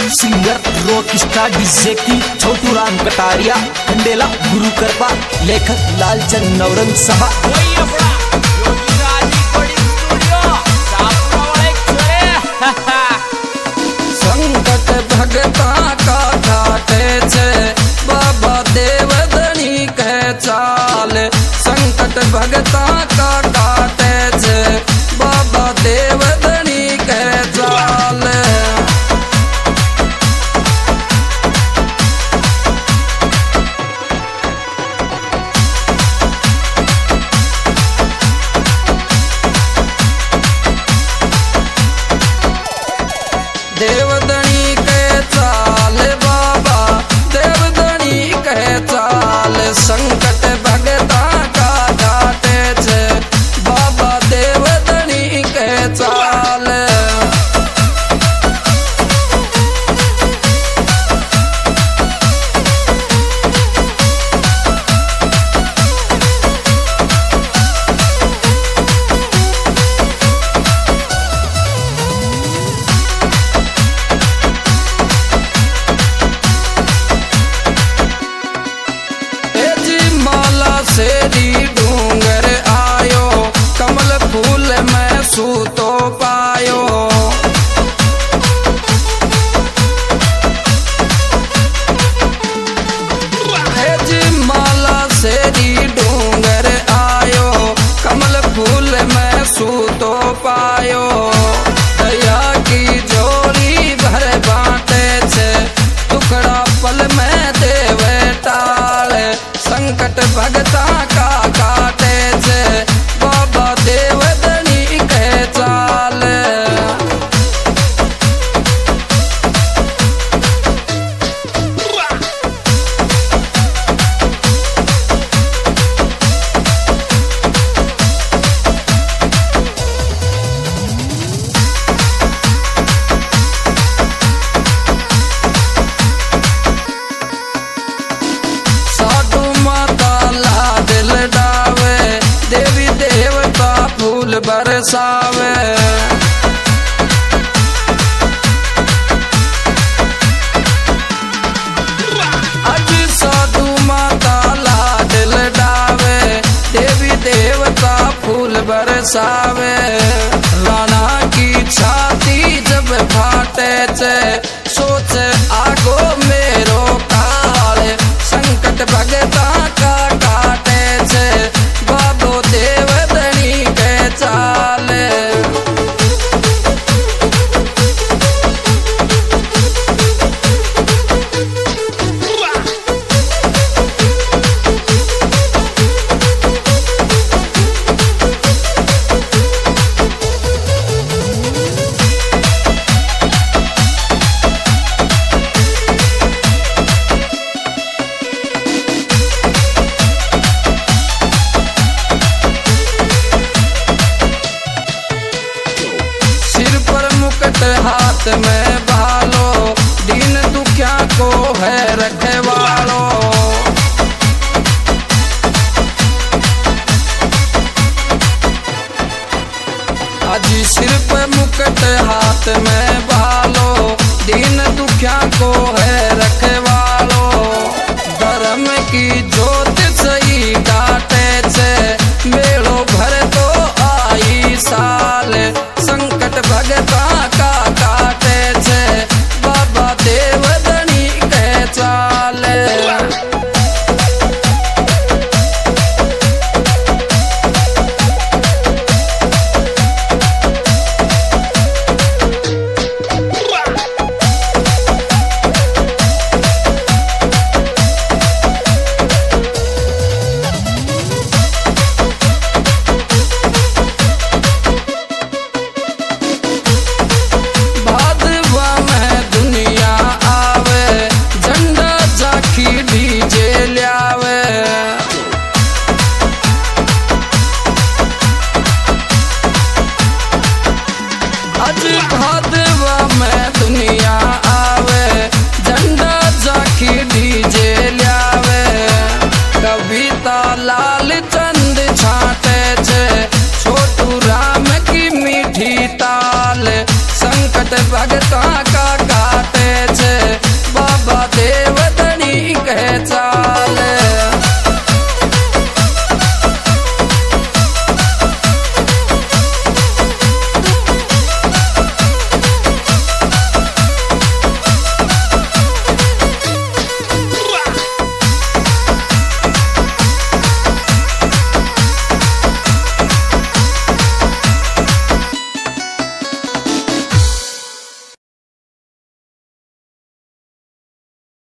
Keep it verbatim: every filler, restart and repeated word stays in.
Singer rock star DJ की छोटू राम कटारिया, खंडेला गुरु कृपा, लेखक लालचंद नवरंग सभा। संकट भगता का घाटे छे बाबा देवधनी कह चाल। संकट भगता का घाटे छे बाबा देवधनी कह चाल। देवधनी कह चाल बाबा देवधनी कह चाल। संकट भगता का घाटे छे बाबा देवधनी कह चाल। सेरी डूंगर आयो कमल फूल में सूतो पायो। जी माला सेरी डूंगर आयो कमल फूल में सूतो पायो। दया की जोड़ी भर बांटे छे टुकड़ा पल में देवे टाल। संकट भगता का काटे छे बाबा देवधनी कह चाल। साधु माता लाड लडावे देवी देवता फूल बरसावे। अज साधु माता लाड लडावे देवी देवता फूल बरसावे।